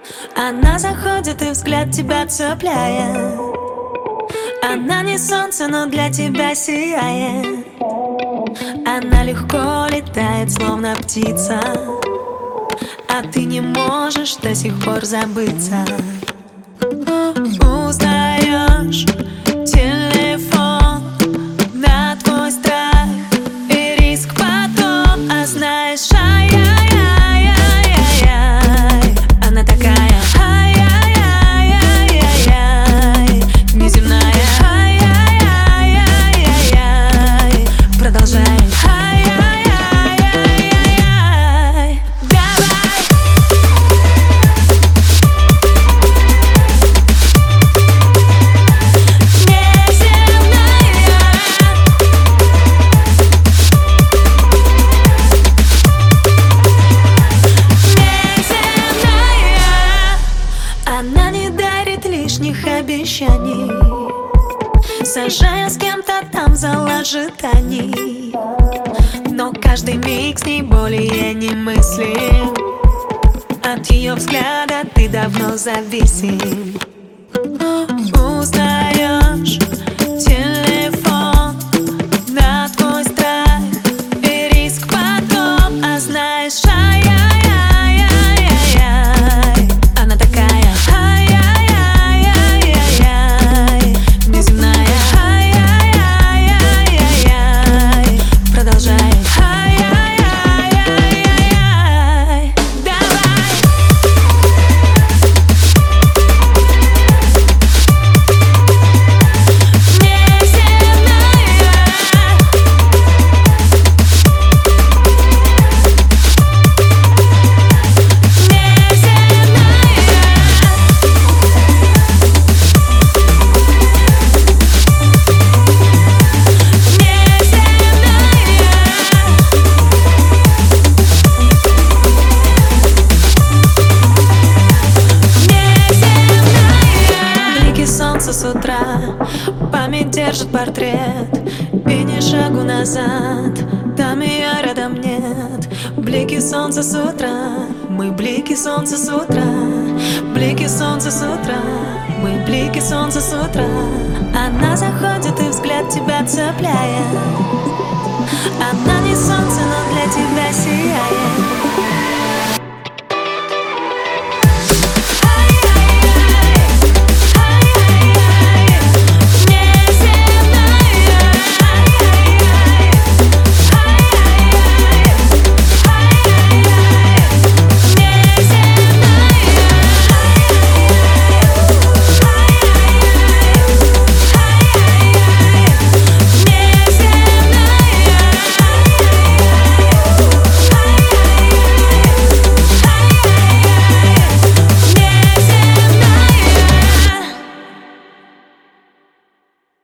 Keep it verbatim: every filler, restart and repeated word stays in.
Она заходит, и взгляд тебя цепляет. Она не солнце, но для тебя сияет. Она легко летает, словно птица, а ты не можешь до сих пор забыться. Узнаешь телефон на твой страх и риск потом, а знаешь, ай-яй-яй-яй-яй, она такая ай-яй-яй-яй-яй, неземная, ай-яй-яй-яй-яй, продолжай. Она не дарит лишних обещаний, сажая с кем-то там заложит они. Но каждый миг с ней более немыслим. От ее взгляда ты давно зависим. Узнаешь телефон на твой страх и риск потом, а знаешь, ай-яй-яй-яй-яй, она такая ай-яй-яй-яй-яй, неземная, ай-яй-яй-яй-яй, продолжай. С утра память держит портрет, и ни шагу назад, там ее рядом нет. Блики солнца с утра, мы блики солнца с утра, блики солнца с утра, мы блики солнца с утра. Она заходит, и взгляд тебя цепляет. Она не солнце, но для тебя сияет.